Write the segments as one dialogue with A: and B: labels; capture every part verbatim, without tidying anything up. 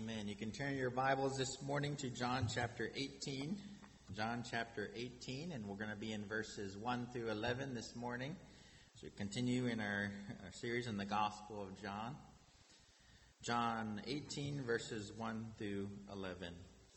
A: Amen. You can turn your Bibles this morning to John chapter eighteen. John chapter eighteen, and we're going to be in verses one through eleven this morning. So we continue in our, our series in the Gospel of John. John eighteen, verses one through eleven.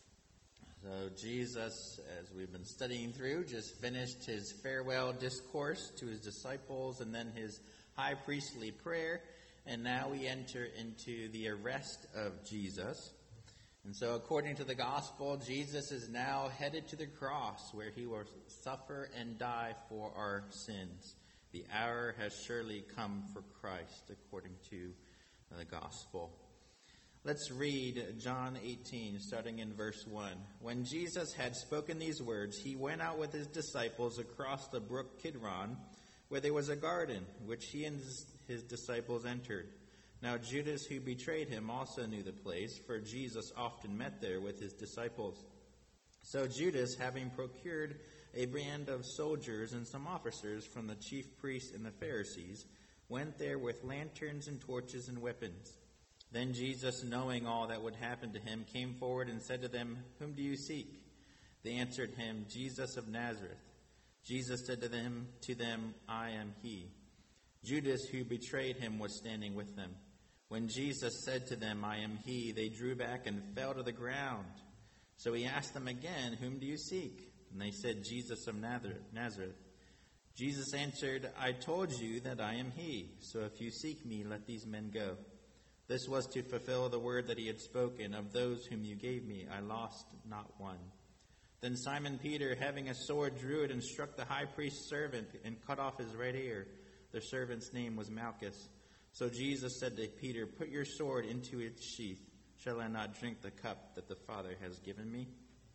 A: So Jesus, as we've been studying through, just finished his farewell discourse to his disciples and then his high priestly prayer. And now we enter into the arrest of Jesus. And so according to the gospel, Jesus is now headed to the cross where he will suffer and die for our sins. The hour has surely come for Christ according to the gospel. Let's read John eighteen, starting in verse one. When Jesus had spoken these words, he went out with his disciples across the brook Kidron, where there was a garden, which he and his his disciples entered. Now Judas, who betrayed him, also knew the place, for Jesus often met there with his disciples. So Judas, having procured a band of soldiers and some officers from the chief priests and the Pharisees, went there with lanterns and torches and weapons. Then Jesus, knowing all that would happen to him, came forward and said to them, "Whom do you seek?" They answered him, "Jesus of Nazareth." Jesus said to them, to them, "I am he." Judas, who betrayed him, was standing with them. When Jesus said to them, "I am he," they drew back and fell to the ground. So he asked them again, "Whom do you seek?" And they said, "Jesus of Nazareth." Jesus answered, "I told you that I am he. So if you seek me, let these men go." This was to fulfill the word that he had spoken, "Of those whom you gave me, I lost not one." Then Simon Peter, having a sword, drew it and struck the high priest's servant and cut off his right ear. The servant's name was Malchus. So Jesus said to Peter, "Put your sword into its sheath. Shall I not drink the cup that the Father has given me?"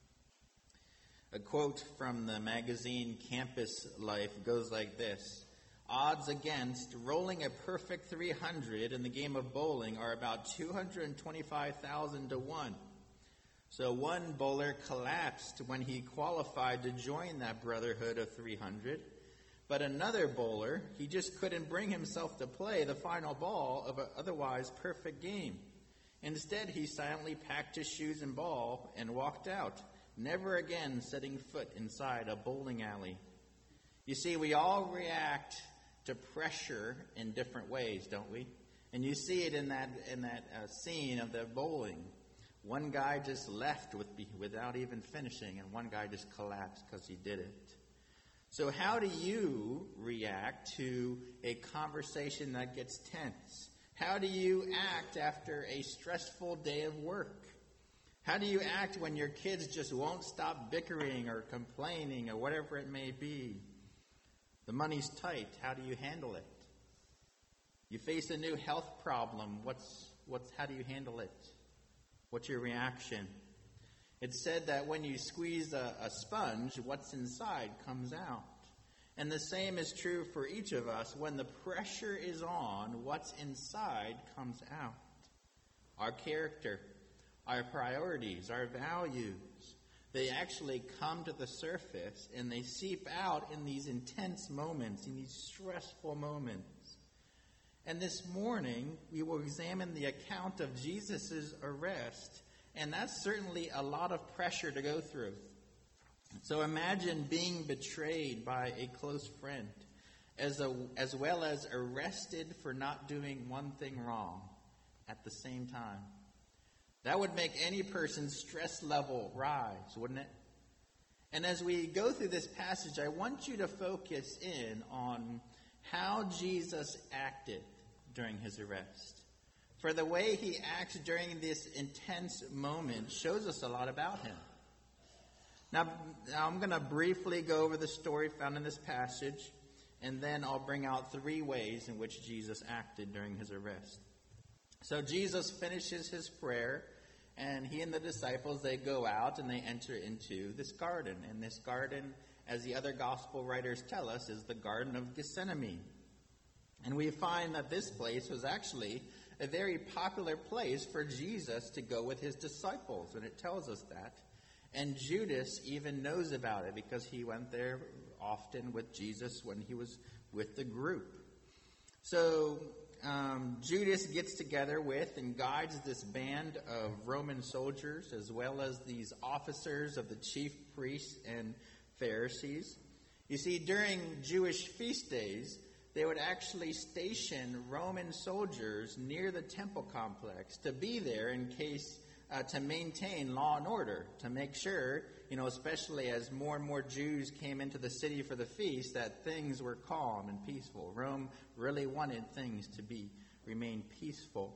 A: A quote from the magazine Campus Life goes like this: "Odds against rolling a perfect three hundred in the game of bowling are about two hundred twenty-five thousand to one. So one bowler collapsed when he qualified to join that brotherhood of three hundred. But another bowler, he just couldn't bring himself to play the final ball of an otherwise perfect game. Instead, he silently packed his shoes and ball and walked out, never again setting foot inside a bowling alley." You see, we all react to pressure in different ways, don't we? And you see it in that in that uh, scene of the bowling. One guy just left with, without even finishing, and one guy just collapsed because he did it. So how do you react to a conversation that gets tense? How do you act after a stressful day of work? How do you act when your kids just won't stop bickering or complaining or whatever it may be? The money's tight. How do you handle it? You face a new health problem. What's what's how do you handle it? What's your reaction? It's said that when you squeeze a, a sponge, what's inside comes out. And the same is true for each of us. When the pressure is on, what's inside comes out. Our character, our priorities, our values, they actually come to the surface and they seep out in these intense moments, in these stressful moments. And this morning, we will examine the account of Jesus' arrest. And that's certainly a lot of pressure to go through. So imagine being betrayed by a close friend, as a, as well as arrested for not doing one thing wrong at the same time. That would make any person's stress level rise, wouldn't it? And as we go through this passage, I want you to focus in on how Jesus acted during his arrest. For the way he acts during this intense moment shows us a lot about him. Now, now I'm going to briefly go over the story found in this passage, and then I'll bring out three ways in which Jesus acted during his arrest. So Jesus finishes his prayer, and he and the disciples, they go out and they enter into this garden. And this garden, as the other gospel writers tell us, is the Garden of Gethsemane. And we find that this place was actually a very popular place for Jesus to go with his disciples, and it tells us that. And Judas even knows about it because he went there often with Jesus when he was with the group. So um, Judas gets together with and guides this band of Roman soldiers, as well as these officers of the chief priests and Pharisees. You see, during Jewish feast days, they would actually station Roman soldiers near the temple complex to be there in case uh, to maintain law and order, to make sure, you know, especially as more and more Jews came into the city for the feast, that things were calm and peaceful. Rome really wanted things to be remain peaceful.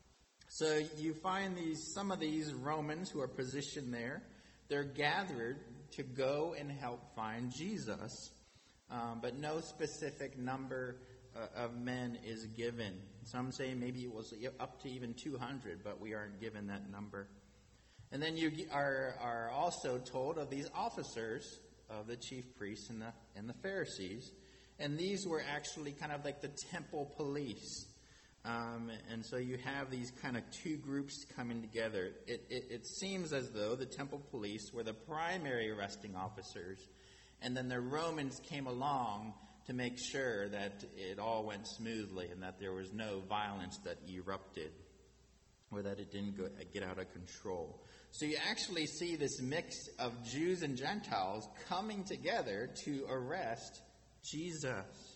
A: So you find these some of these Romans who are positioned there. They're gathered to go and help find Jesus. Um, but no specific number uh, of men is given. Some say maybe it was up to even two hundred, but we aren't given that number. And then you are, are also told of these officers of the chief priests and the, and the Pharisees. And these were actually kind of like the temple police. Um, and so you have these kind of two groups coming together. It, it, it seems as though the temple police were the primary arresting officers. And then the Romans came along to make sure that it all went smoothly and that there was no violence that erupted or that it didn't go, get out of control. So you actually see this mix of Jews and Gentiles coming together to arrest Jesus.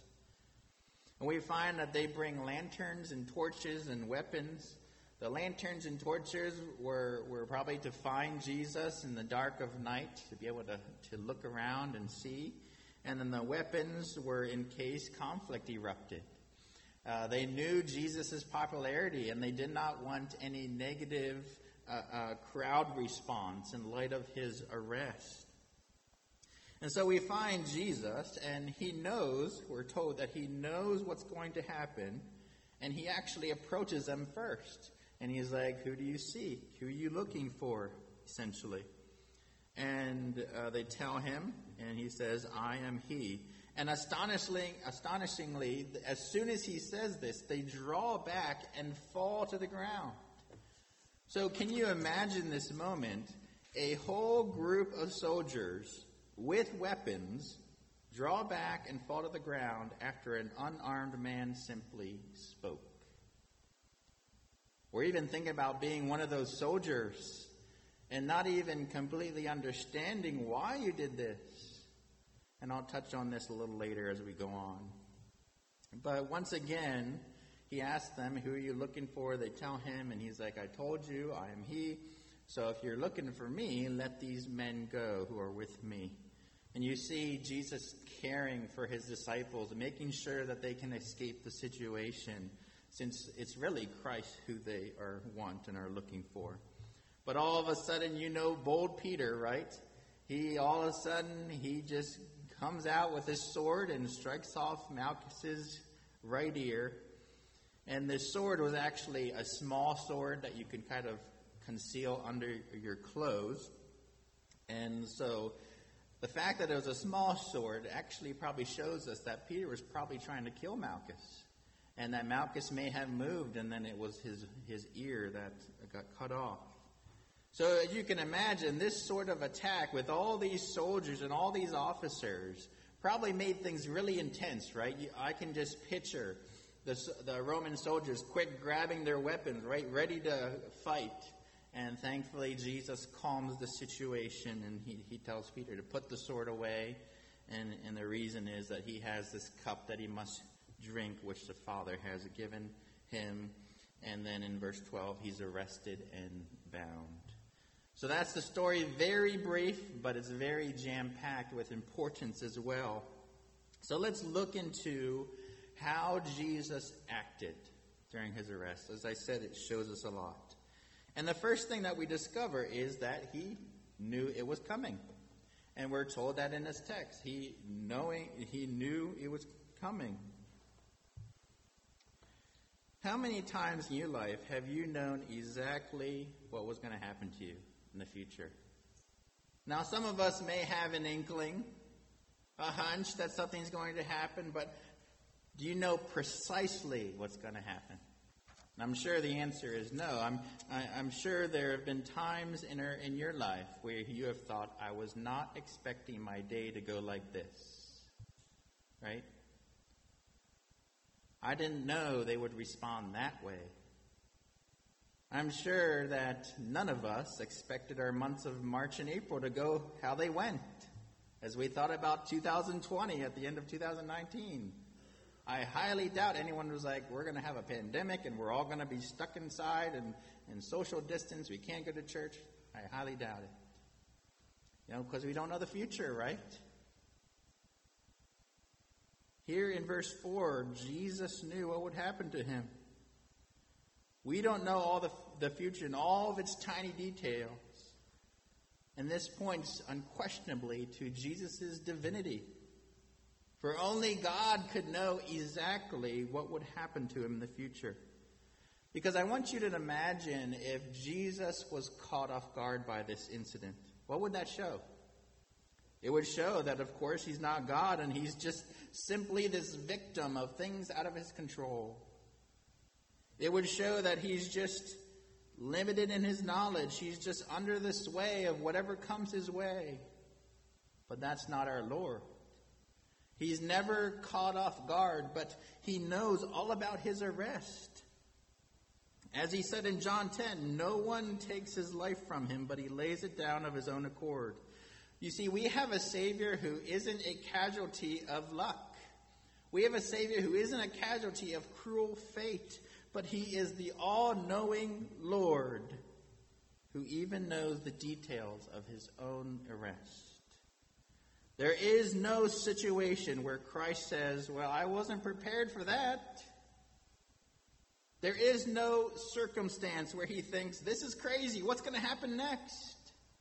A: And we find that they bring lanterns and torches and weapons. The lanterns and torches were, were probably to find Jesus in the dark of night, to be able to, to look around and see. And then the weapons were in case conflict erupted. Uh, they knew Jesus' popularity, and they did not want any negative uh, uh, crowd response in light of his arrest. And so we find Jesus, and he knows, we're told that he knows what's going to happen, and he actually approaches them first. And he's like, who do you seek? Who are you looking for, essentially? And uh, they tell him, and he says, I am he. And astonishingly, astonishingly, as soon as he says this, they draw back and fall to the ground. So can you imagine this moment? A whole group of soldiers with weapons draw back and fall to the ground after an unarmed man simply spoke. Or even think about being one of those soldiers and not even completely understanding why you did this. And I'll touch on this a little later as we go on. But once again, he asks them, who are you looking for? They tell him, and he's like, I told you, I am he. So if you're looking for me, let these men go who are with me. And you see Jesus caring for his disciples, making sure that they can escape the situation, since it's really Christ who they are want and are looking for. But all of a sudden, you know, bold Peter, right? He, all of a sudden, he just comes out with his sword and strikes off Malchus's right ear. And this sword was actually a small sword that you could kind of conceal under your clothes. And so the fact that it was a small sword actually probably shows us that Peter was probably trying to kill Malchus. And that Malchus may have moved, and then it was his, his ear that got cut off. So as you can imagine, this sort of attack with all these soldiers and all these officers probably made things really intense, right? You, I can just picture the, the Roman soldiers quick grabbing their weapons, right, ready to fight. And thankfully, Jesus calms the situation, and he, he tells Peter to put the sword away. And, and the reason is that he has this cup that he must drink, which the Father has given him. And then in verse twelve, he's arrested and bound. So that's the story, very brief, but it's very jam-packed with importance as well. So let's look into how Jesus acted during his arrest. As I said, it shows us a lot. And the first thing that we discover is that he knew it was coming. And we're told that in this text. He knowing he knew it was coming. How many times in your life have you known exactly what was going to happen to you in the future? Now, some of us may have an inkling, a hunch that something's going to happen, but do you know precisely what's going to happen? And I'm sure the answer is no. I'm I, I'm sure there have been times in our, in your life where you have thought, I was not expecting my day to go like this. Right? I didn't know they would respond that way. I'm sure that none of us expected our months of March and April to go how they went as we thought about two thousand twenty at the end of two thousand nineteen. I highly doubt anyone was like, we're going to have a pandemic and we're all going to be stuck inside and, and social distance. We can't go to church. I highly doubt it. You know, because we don't know the future, right? Here in verse four, Jesus knew what would happen to him. We don't know all the, the future in all of its tiny details. And this points unquestionably to Jesus' divinity. For only God could know exactly what would happen to him in the future. Because I want you to imagine if Jesus was caught off guard by this incident. What would that show? It would show that, of course, he's not God and he's just simply this victim of things out of his control. It would show that he's just limited in his knowledge. He's just under the sway of whatever comes his way. But that's not our Lord. He's never caught off guard, but he knows all about his arrest. As he said in John ten, no one takes his life from him, but he lays it down of his own accord. You see, we have a Savior who isn't a casualty of luck. We have a Savior who isn't a casualty of cruel fate, but he is the all-knowing Lord who even knows the details of his own arrest. There is no situation where Christ says, well, I wasn't prepared for that. There is no circumstance where he thinks, this is crazy, what's going to happen next?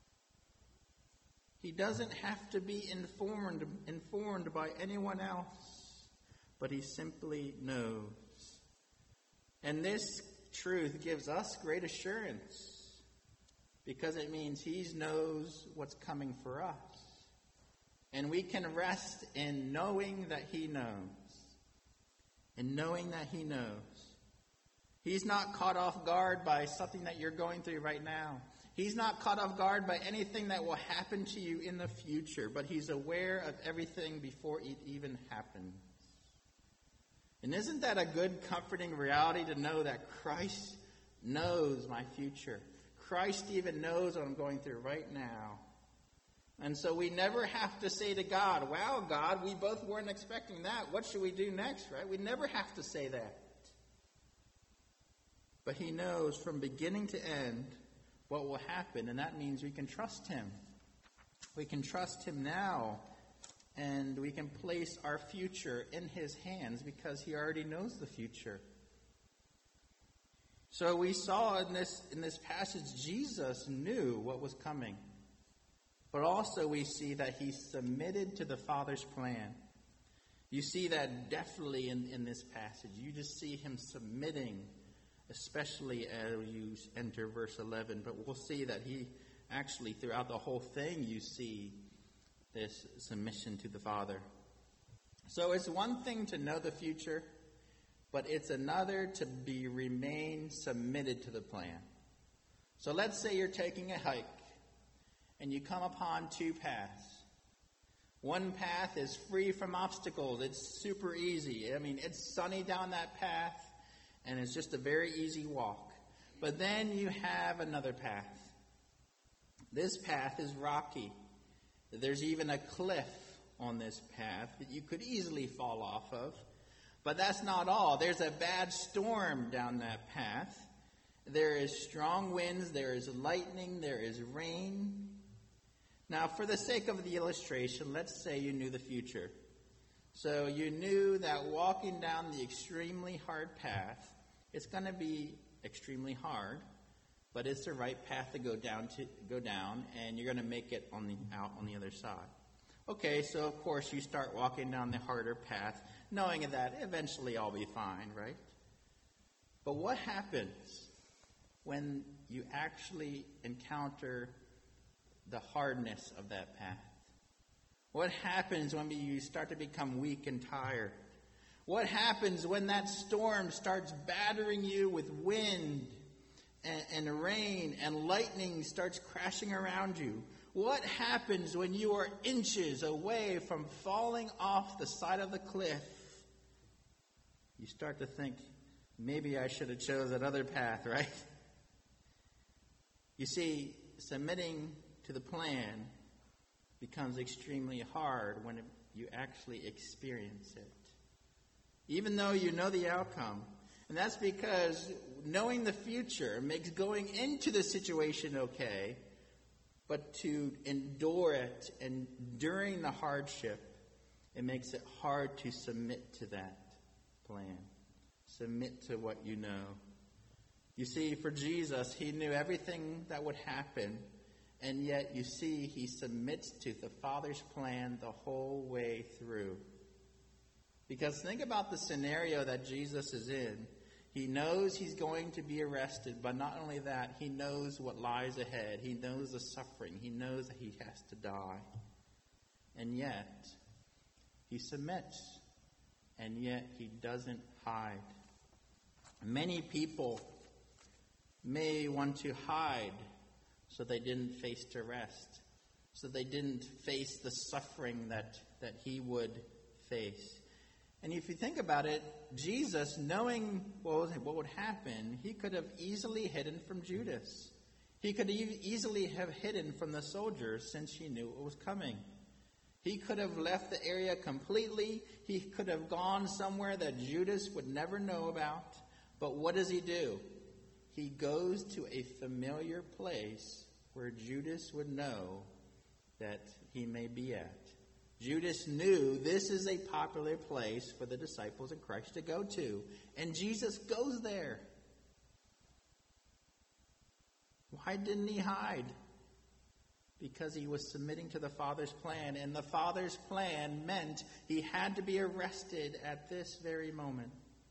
A: He doesn't have to be informed, informed by anyone else, but he simply knows. And this truth gives us great assurance because it means he knows what's coming for us. And we can rest in knowing that he knows. And knowing that he knows. He's not caught off guard by something that you're going through right now. He's not caught off guard by anything that will happen to you in the future. But he's aware of everything before it even happens. And isn't that a good, comforting reality to know that Christ knows my future? Christ even knows what I'm going through right now. And so we never have to say to God, wow, God, we both weren't expecting that. What should we do next, right? We never have to say that. But he knows from beginning to end what will happen, and that means we can trust him. We can trust him now, and we can place our future in his hands because he already knows the future. So we saw in this in this passage, Jesus knew what was coming. But also we see that he submitted to the Father's plan. You see that definitely in, in this passage. You just see him submitting, especially as you enter verse eleven. But we'll see that he actually, throughout the whole thing, you see this submission to the Father. So it's one thing to know the future, but it's another to be remain submitted to the plan. So let's say you're taking a hike. And you come upon two paths. One path is free from obstacles. It's super easy. I mean, it's sunny down that path, and it's just a very easy walk. But then you have another path. This path is rocky. There's even a cliff on this path that you could easily fall off of. But that's not all. There's a bad storm down that path. There is strong winds. There is lightning. There is rain. Now, for the sake of the illustration, let's say you knew the future. So you knew that walking down the extremely hard path, it's going to be extremely hard, but it's the right path to go down to go down, and you're going to make it on the out on the other side. Okay, so of course you start walking down the harder path, knowing that eventually I'll be fine, right? But what happens when you actually encounter the hardness of that path? What happens when you start to become weak and tired? What happens when that storm starts battering you with wind and, and rain and lightning starts crashing around you? What happens when you are inches away from falling off the side of the cliff? you start to think, maybe I should have chose that other path, right? You see, submitting to the plan becomes extremely hard when it, you actually experience it, even though you know the outcome. And that's because knowing the future makes going into the situation okay, but to endure it and during the hardship, it makes it hard to submit to that plan. Submit to what you know. You see, for Jesus, he knew everything that would happen, and yet you see he submits to the Father's plan the whole way through. Because think about the scenario that Jesus is in. He knows he's going to be arrested, but not only that, he knows what lies ahead. He knows the suffering. He knows that he has to die. And yet, he submits, and yet he doesn't hide. Many people may want to hide so they didn't face arrest, so they didn't face the suffering that, that he would face. And if you think about it, Jesus, knowing what would happen, he could have easily hidden from Judas. He could e- easily have hidden from the soldiers since he knew it was coming. He could have left the area completely. He could have gone somewhere that Judas would never know about. But what does he do? He goes to a familiar place where Judas would know that he may be at. Judas knew this is a popular place for the disciples of Christ to go to. And Jesus goes there. Why didn't he hide? Because he was submitting to the Father's plan. And the Father's plan meant he had to be arrested at this very moment.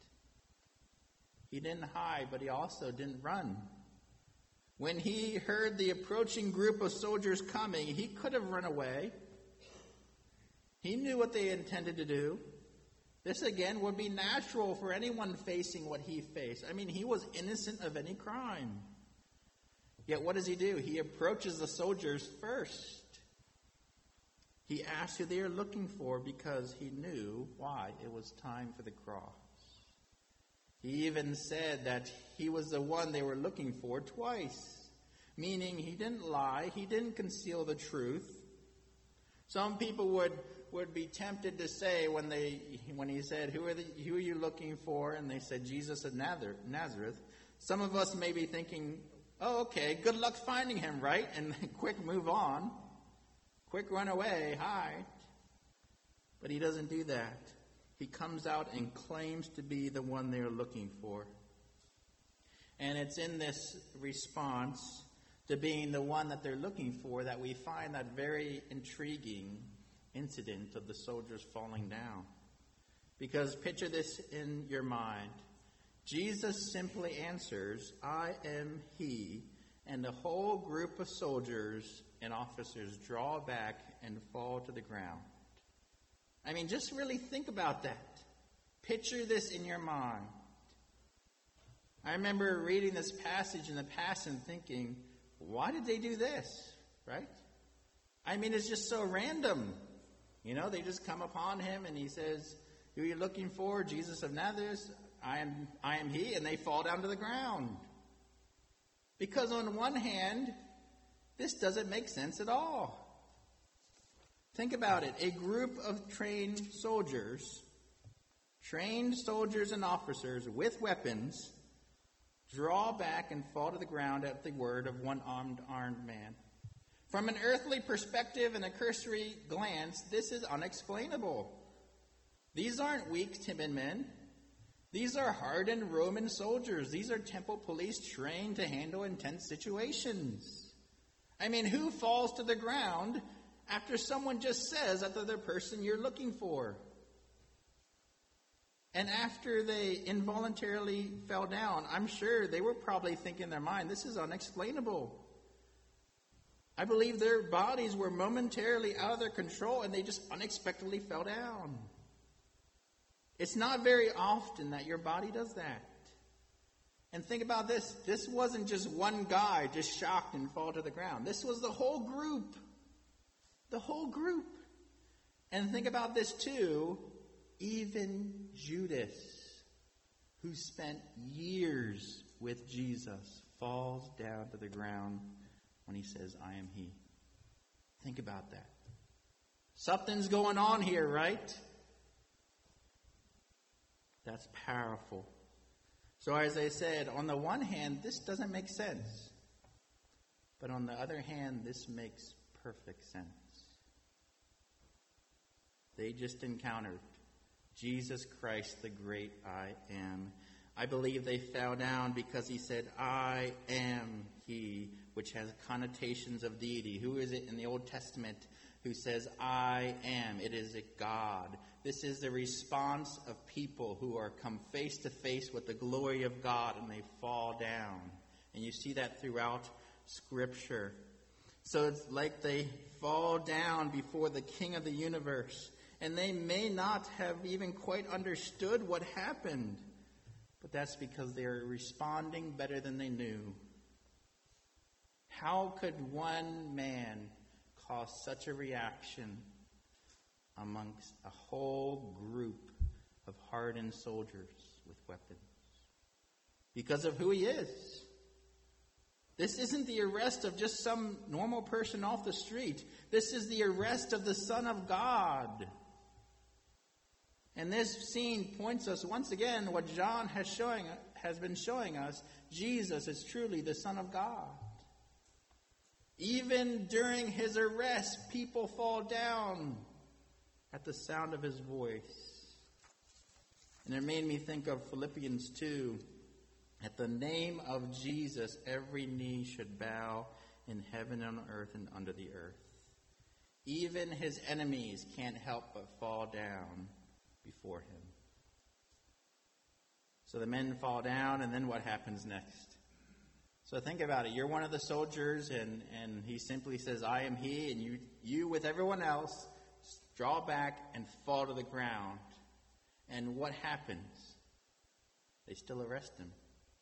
A: He didn't hide, but he also didn't run. When he heard the approaching group of soldiers coming, he could have run away. He knew what they intended to do. This, again, would be natural for anyone facing what he faced. I mean, he was innocent of any crime. Yet what does he do? He approaches the soldiers first. He asks who they are looking for because he knew why it was time for the cross. He even said that he was the one they were looking for twice, meaning he didn't lie, he didn't conceal the truth. Some people would, would be tempted to say when they when he said, who are the, who are you looking for? And they said, Jesus of Nazareth. Some of us may be thinking, oh, okay, good luck finding him, right? And quick move on. Quick run away, hide. But he doesn't do that. He comes out and claims to be the one they're looking for. And it's in this response to being the one that they're looking for that we find that very intriguing incident of the soldiers falling down. Because picture this in your mind. Jesus simply answers, I am he, and the whole group of soldiers and officers draw back and fall to the ground. I mean, just really think about that. Picture this in your mind. I remember reading this passage in the past and thinking, why did they do this, right? I mean, it's just so random. You know, they just come upon him and he says, who are you looking for? Jesus of Nazareth. I am, I am he, and they fall down to the ground. Because on one hand, this doesn't make sense at all. Think about it. A group of trained soldiers, trained soldiers and officers with weapons, draw back and fall to the ground at the word of one armed, armed man. From an earthly perspective and a cursory glance, this is unexplainable. These aren't weak, timid men. These are hardened Roman soldiers. These are temple police trained to handle intense situations. I mean, who falls to the ground after someone just says that they're the person you're looking for? And after they involuntarily fell down, I'm sure they were probably thinking in their mind, this is unexplainable. I believe their bodies were momentarily out of their control and they just unexpectedly fell down. It's not very often that your body does that. And think about this. This wasn't just one guy just shocked and fall to the ground. This was the whole group. The whole group. And think about this too. Even Judas who spent years with Jesus, falls down to the ground when he says, I am he. Think about that. Something's going on here, right? That's powerful. So as I said, on the one hand, this doesn't make sense. But on the other hand, this makes perfect sense. They just encountered Jesus Christ, the great I am. I believe they fell down because he said, I am he, which has connotations of deity. Who is it in the Old Testament who says, I am? It is a God. This is the response of people who are come face to face with the glory of God, and they fall down. And you see that throughout Scripture. So it's like they fall down before the King of the universe. And they may not have even quite understood what happened. But that's because they're responding better than they knew. How could one man cause such a reaction amongst a whole group of hardened soldiers with weapons? Because of who he is. This isn't the arrest of just some normal person off the street. This is the arrest of the Son of God. And this scene points us once again what John has showing has been showing us. Jesus is truly the Son of God. Even during his arrest, people fall down at the sound of his voice. And it made me think of Philippians two. At the name of Jesus, every knee should bow in heaven and on earth and under the earth. Even his enemies can't help but fall down before him. So the men fall down, and then what happens next? So think about it. You're one of the soldiers, and, and he simply says, I am he, and you, you with everyone else draw back and fall to the ground. And what happens? They still arrest him.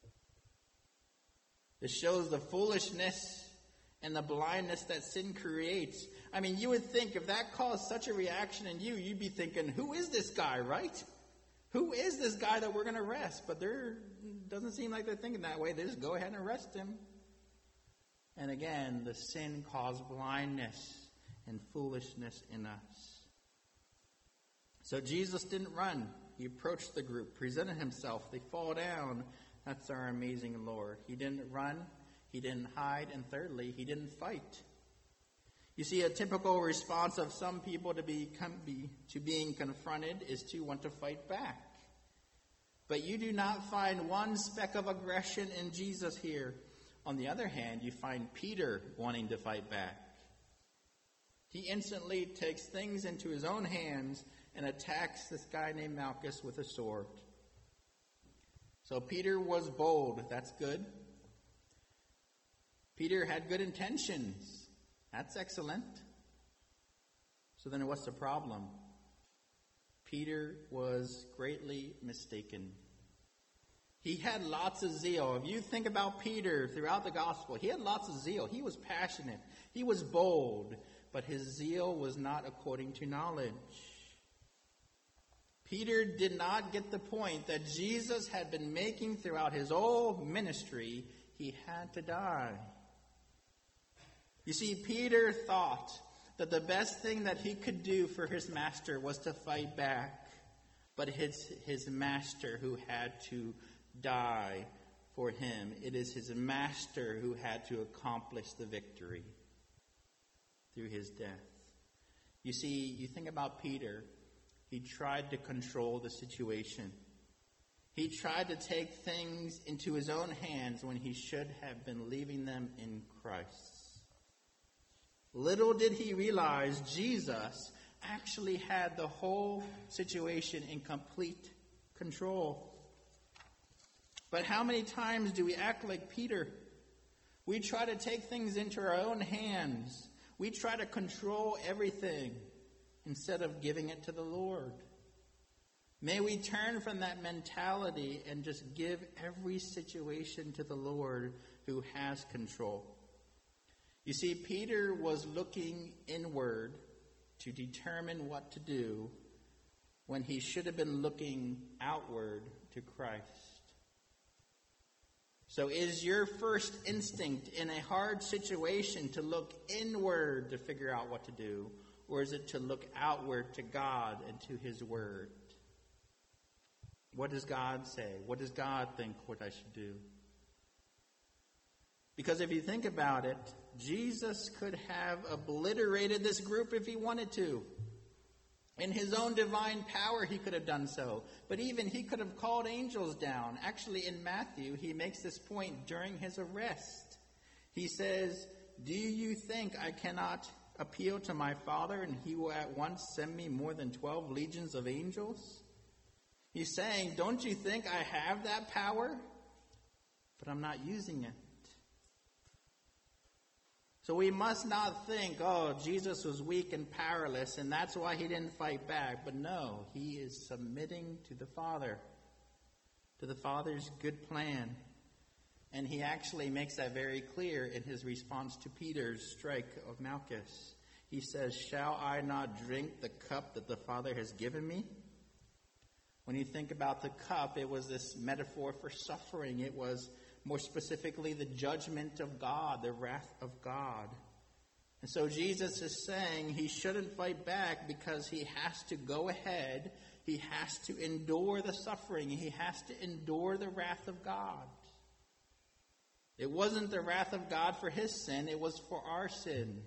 A: This shows the foolishness and the blindness that sin creates. I mean, you would think if that caused such a reaction in you, you'd be thinking, who is this guy, right? Who is this guy that we're going to arrest? But there doesn't seem like they're thinking that way. They just go ahead and arrest him. And again, the sin caused blindness and foolishness in us. So Jesus didn't run. He approached the group, presented himself. They fall down. That's our amazing Lord. He didn't run. He didn't hide. And thirdly, he didn't fight. You see, a typical response of some people to be, be to being confronted is to want to fight back. But you do not find one speck of aggression in Jesus here. On the other hand, you find Peter wanting to fight back. He instantly takes things into his own hands and attacks this guy named Malchus with a sword. So Peter was bold. That's good. Peter had good intentions. That's excellent. So then what's the problem? Peter was greatly mistaken. He had lots of zeal. If you think about Peter throughout the gospel, he had lots of zeal. He was passionate. He was bold. But his zeal was not according to knowledge. Peter did not get the point that Jesus had been making throughout his whole ministry. He had to die. You see, Peter thought that the best thing that he could do for his master was to fight back. But it's his master who had to die for him. It is his master who had to accomplish the victory through his death. You see, you think about Peter. He tried to control the situation. He tried to take things into his own hands when he should have been leaving them in Christ. Little did he realize Jesus actually had the whole situation in complete control. But how many times do we act like Peter? We try to take things into our own hands. We try to control everything instead of giving it to the Lord. May we turn from that mentality and just give every situation to the Lord who has control. You see, Peter was looking inward to determine what to do when he should have been looking outward to Christ. So is your first instinct in a hard situation to look inward to figure out what to do, or is it to look outward to God and to his word? What does God say? What does God think what I should do? Because if you think about it, Jesus could have obliterated this group if he wanted to. In his own divine power, he could have done so. But even he could have called angels down. Actually, in Matthew, he makes this point during his arrest. He says, "Do you think I cannot appeal to my Father, and he will at once send me more than twelve legions of angels?" He's saying, don't you think I have that power? But I'm not using it. So we must not think, oh, Jesus was weak and powerless, and that's why he didn't fight back. But no, he is submitting to the Father, to the Father's good plan. And he actually makes that very clear in his response to Peter's strike of Malchus. He says, "Shall I not drink the cup that the Father has given me?" When you think about the cup, it was this metaphor for suffering. It was more specifically the judgment of God, the wrath of God. And so Jesus is saying he shouldn't fight back because he has to go ahead. He has to endure the suffering. He has to endure the wrath of God. It wasn't the wrath of God for his sin. It was for our sin.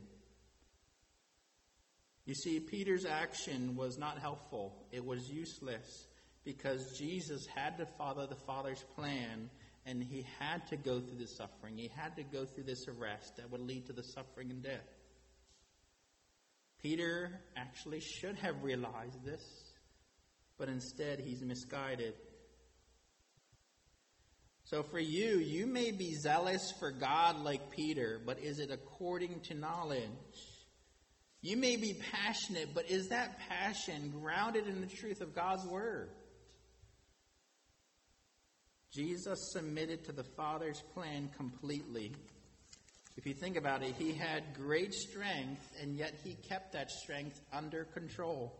A: You see, Peter's action was not helpful. It was useless because Jesus had to follow the Father's plan, and he had to go through the suffering. He had to go through this arrest that would lead to the suffering and death. Peter actually should have realized this, but instead he's misguided. So for you, you may be zealous for God like Peter, but is it according to knowledge? You may be passionate, but is that passion grounded in the truth of God's word? Jesus submitted to the Father's plan completely. If you think about it, he had great strength, and yet he kept that strength under control.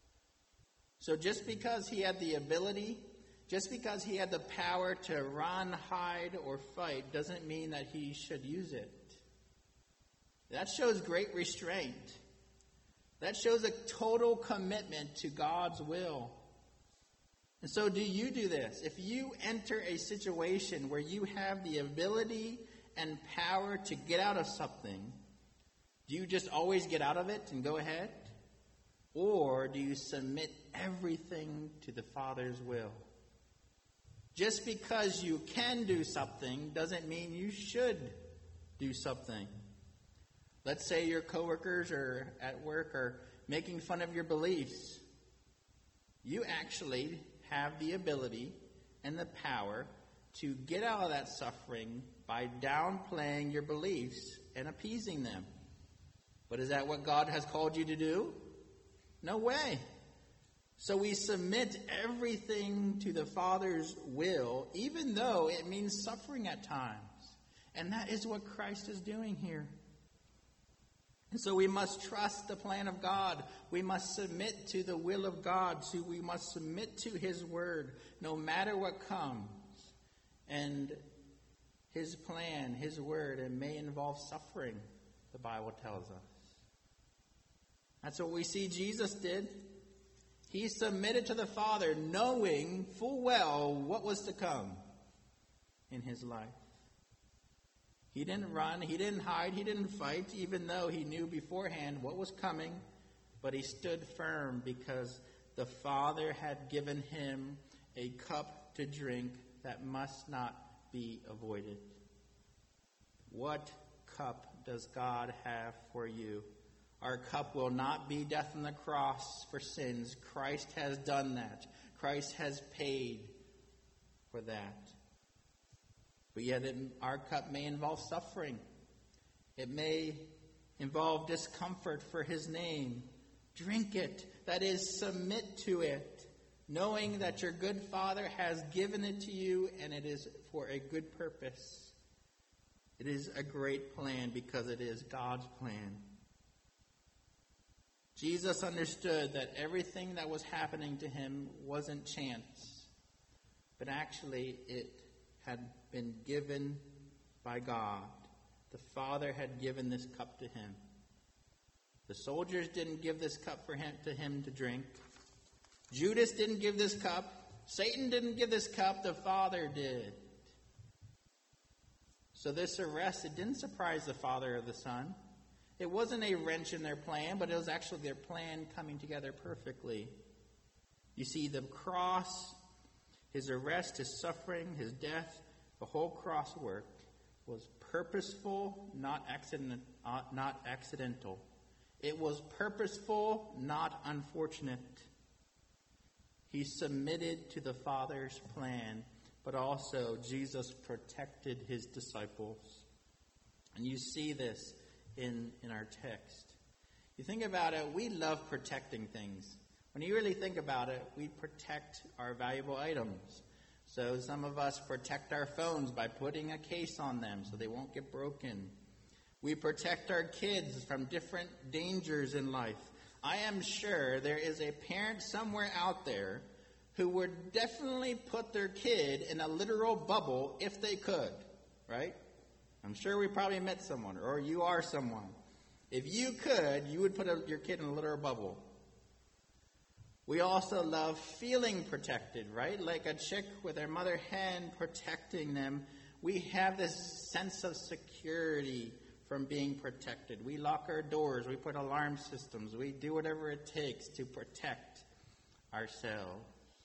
A: So just because he had the ability, just because he had the power to run, hide, or fight, doesn't mean that he should use it. That shows great restraint. That shows a total commitment to God's will. And so do you do this? If you enter a situation where you have the ability and power to get out of something, do you just always get out of it and go ahead? Or do you submit everything to the Father's will? Just because you can do something doesn't mean you should do something. Let's say your coworkers or at work are making fun of your beliefs. You actually have the ability and the power to get out of that suffering by downplaying your beliefs and appeasing them. But is that what God has called you to do? No way. So we submit everything to the Father's will, even though it means suffering at times. And that is what Christ is doing here. And so we must trust the plan of God. We must submit to the will of God. So we must submit to his word, no matter what comes. And his plan, his word, it may involve suffering, the Bible tells us. That's what we see Jesus did. He submitted to the Father, knowing full well what was to come in his life. He didn't run, he didn't hide, he didn't fight, even though he knew beforehand what was coming. But he stood firm because the Father had given him a cup to drink that must not be avoided. What cup does God have for you? Our cup will not be death on the cross for sins. Christ has done that. Christ has paid for that. But yet it, our cup may involve suffering. It may involve discomfort for his name. Drink it. That is, submit to it, knowing that your good Father has given it to you and it is for a good purpose. It is a great plan because it is God's plan. Jesus understood that everything that was happening to him wasn't chance, but actually it had been given by God. The Father had given this cup to him. The soldiers didn't give this cup for him to him to drink. Judas didn't give this cup. Satan didn't give this cup. The Father did. So this arrest, it didn't surprise the Father or the Son. It wasn't a wrench in their plan, but it was actually their plan coming together perfectly. You see, the cross, his arrest, his suffering, his death, the whole cross work was purposeful, not accident, uh, not accidental. It was purposeful, not unfortunate. He submitted to the Father's plan, but also Jesus protected his disciples. And you see this in, in our text. You think about it, we love protecting things. When you really think about it, we protect our valuable items. So some of us protect our phones by putting a case on them so they won't get broken. We protect our kids from different dangers in life. I am sure there is a parent somewhere out there who would definitely put their kid in a literal bubble if they could, right? I'm sure we probably met someone, or you are someone. If you could, you would put a, your kid in a literal bubble. We also love feeling protected, right? Like a chick with her mother hen protecting them. We have this sense of security from being protected. We lock our doors. We put alarm systems. We do whatever it takes to protect ourselves.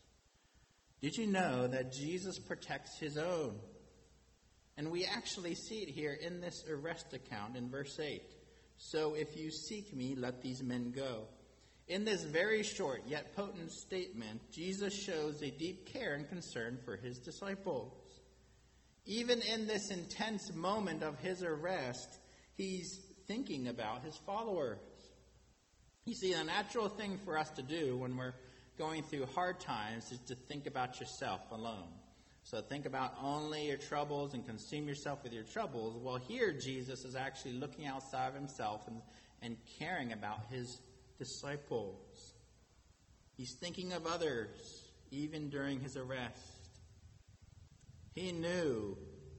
A: Did you know that Jesus protects his own? And we actually see it here in this arrest account in verse eight. So if you seek me, let these men go. In this very short yet potent statement, Jesus shows a deep care and concern for his disciples. Even in this intense moment of his arrest, he's thinking about his followers. You see, the natural thing for us to do when we're going through hard times is to think about yourself alone. So think about only your troubles and consume yourself with your troubles. Well, here Jesus is actually looking outside of himself and, and caring about his disciples. He's thinking of others, even during his arrest. He knew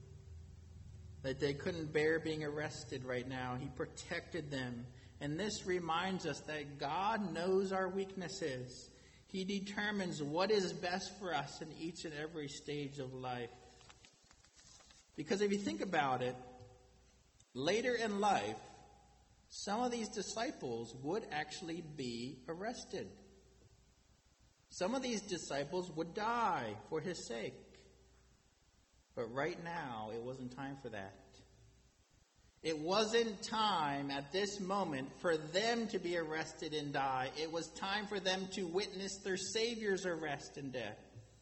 A: that they couldn't bear being arrested right now. He protected them. And this reminds us that God knows our weaknesses. He determines what is best for us in each and every stage of life. Because if you think about it, later in life, some of these disciples would actually be arrested. Some of these disciples would die for his sake. But right now, it wasn't time for that. It wasn't time at this moment for them to be arrested and die. It was time for them to witness their Savior's arrest and death.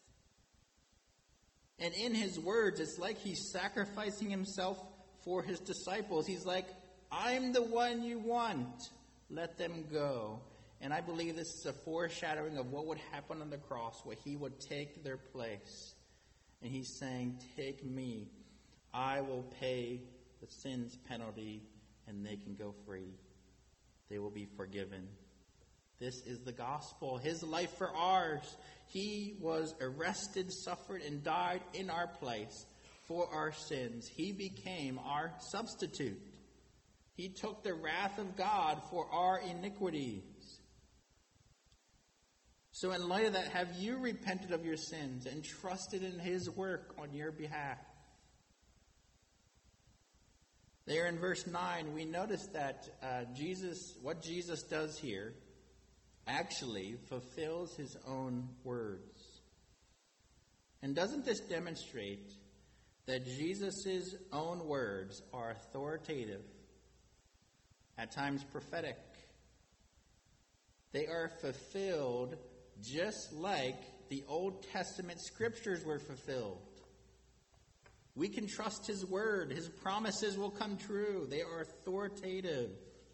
A: And in his words, it's like he's sacrificing himself for his disciples. He's like, I'm the one you want. Let them go. And I believe this is a foreshadowing of what would happen on the cross, where he would take their place. And he's saying, take me. I will pay the sin's penalty, and they can go free. They will be forgiven. This is the gospel. His life for ours. He was arrested, suffered, and died in our place for our sins. He became our substitute. He took the wrath of God for our iniquities. So in light of that, have you repented of your sins and trusted in his work on your behalf? There in verse nine, we notice that uh, Jesus, what Jesus does here, actually fulfills his own words. And doesn't this demonstrate that Jesus' own words are authoritative, at times prophetic? They are fulfilled just like the Old Testament scriptures were fulfilled. We can trust his word. His promises will come true. They are authoritative.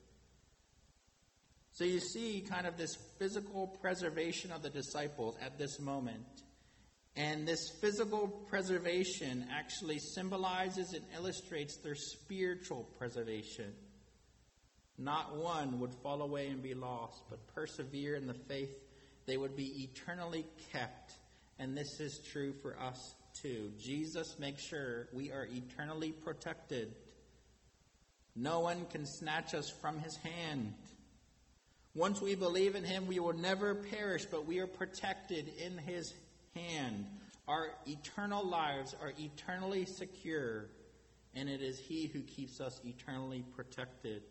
A: So you see kind of this physical preservation of the disciples at this moment. And this physical preservation actually symbolizes and illustrates their spiritual preservation. not one would fall away and be lost, but persevere in the faith, they would be eternally kept. And this is true for us too. Jesus makes sure we are eternally protected. No one can snatch us from his hand. Once we believe in him, we will never perish, but we are protected in his hand. Our eternal lives are eternally secure, and it is he who keeps us eternally protected.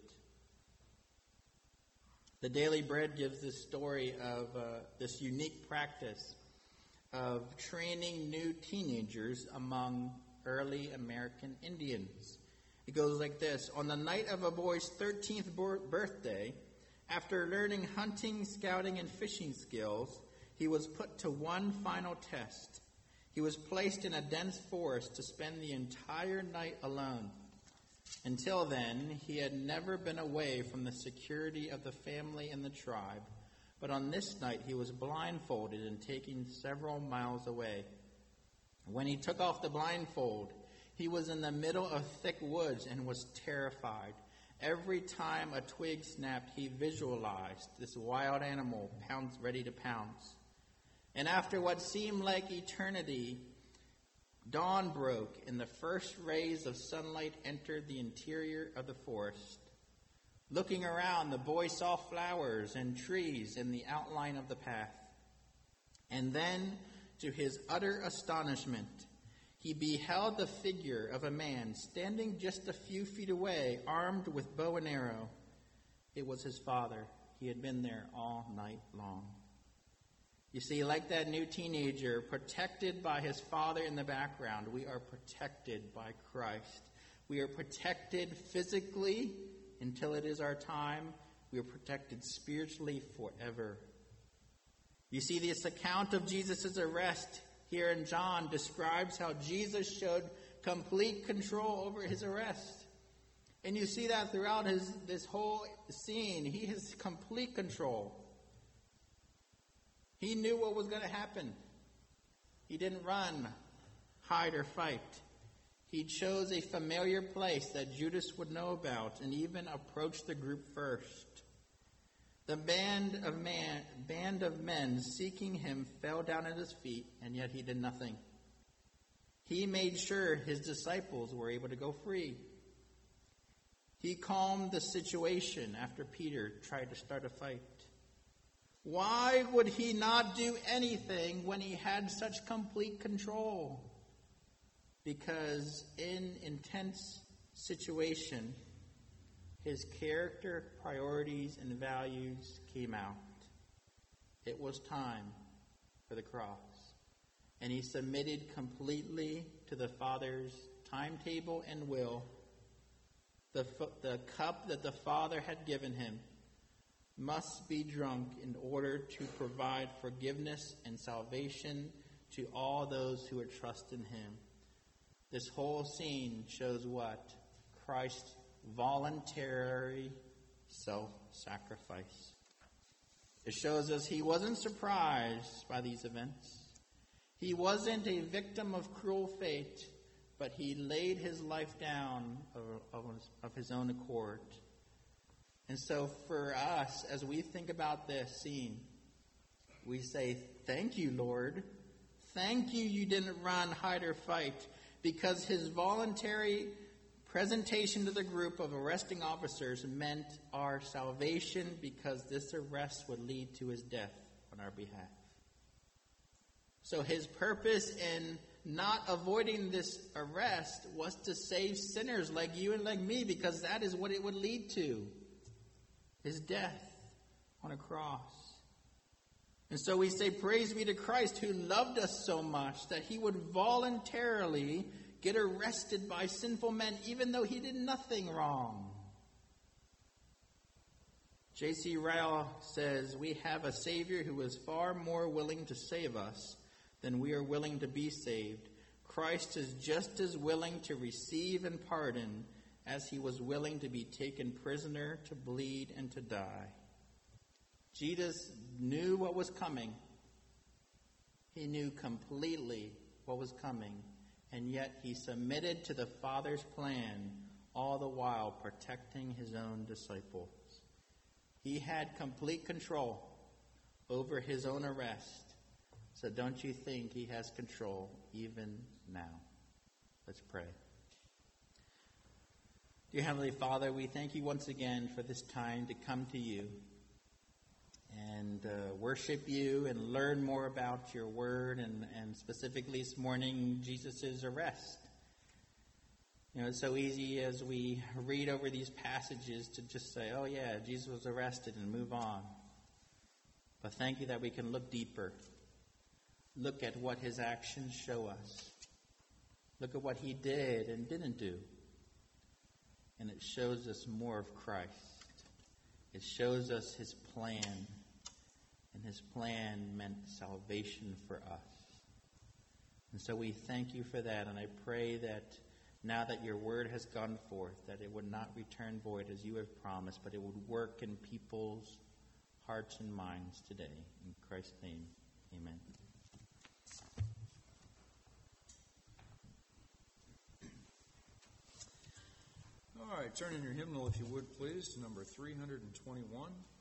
A: The Daily Bread gives this story of uh, this unique practice of training new teenagers among early American Indians. It goes like this. On the night of a boy's thirteenth birthday, after learning hunting, scouting, and fishing skills, he was put to one final test. He was placed in a dense forest to spend the entire night alone. Until then, he had never been away from the security of the family and the tribe, but on this night he was blindfolded and taken several miles away. When he took off the blindfold, he was in the middle of thick woods and was terrified. Every time a twig snapped, he visualized this wild animal pounce, ready to pounce. And after what seemed like eternity, dawn broke, and the first rays of sunlight entered the interior of the forest. Looking around, the boy saw flowers and trees in the outline of the path. And then, to his utter astonishment, he beheld the figure of a man standing just a few feet away, armed with bow and arrow. It was his father. He had been there all night long. You see, like that new teenager, protected by his father in the background, we are protected by Christ. We are protected physically until it is our time. We are protected spiritually forever. You see, this account of Jesus' arrest here in John describes how Jesus showed complete control over his arrest. And you see that throughout his this whole scene. He has complete control. He knew what was going to happen. He didn't run, hide, or fight. He chose a familiar place that Judas would know about and even approached the group first. The band of man, band of men seeking him fell down at his feet, and yet he did nothing. He made sure his disciples were able to go free. He calmed the situation after Peter tried to start a fight. Why would he not do anything when he had such complete control? Because in intense situation, his character, priorities, and values came out. It was time for the cross. And he submitted completely to the Father's timetable and will. The, the cup that the Father had given him must be drunk in order to provide forgiveness and salvation to all those who would trust in him. This whole scene shows what? Christ's voluntary self-sacrifice. It shows us he wasn't surprised by these events. He wasn't a victim of cruel fate, but he laid his life down of, of, of his own accord. And so for us, as we think about this scene, we say, thank you, Lord. Thank you you didn't run, hide, or fight, because his voluntary presentation to the group of arresting officers meant our salvation, because this arrest would lead to his death on our behalf. So his purpose in not avoiding this arrest was to save sinners like you and like me, because that is what it would lead to. His death on a cross. And so we say, praise be to Christ who loved us so much that he would voluntarily get arrested by sinful men even though he did nothing wrong. J C Ryle says, we have a Savior who is far more willing to save us than we are willing to be saved. Christ is just as willing to receive and pardon as he was willing to be taken prisoner, to bleed, and to die. Jesus knew what was coming. He knew completely what was coming, and yet he submitted to the Father's plan, all the while protecting his own disciples. He had complete control over his own arrest. So don't you think he has control even now? Let's pray. Dear Heavenly Father, we thank you once again for this time to come to you and uh, worship you and learn more about your word, and, and specifically this morning, Jesus' arrest. You know, it's so easy as we read over these passages to just say, oh yeah, Jesus was arrested, and move on. But thank you that we can look deeper. Look at what his actions show us. Look at what he did and didn't do. And it shows us more of Christ. It shows us his plan. And his plan meant salvation for us. And so we thank you for that. And I pray that now that your word has gone forth, that it would not return void as you have promised, but it would work in people's hearts and minds today. In Christ's name, amen.
B: All right, turn in your hymnal, if you would, please, to number three hundred twenty-one.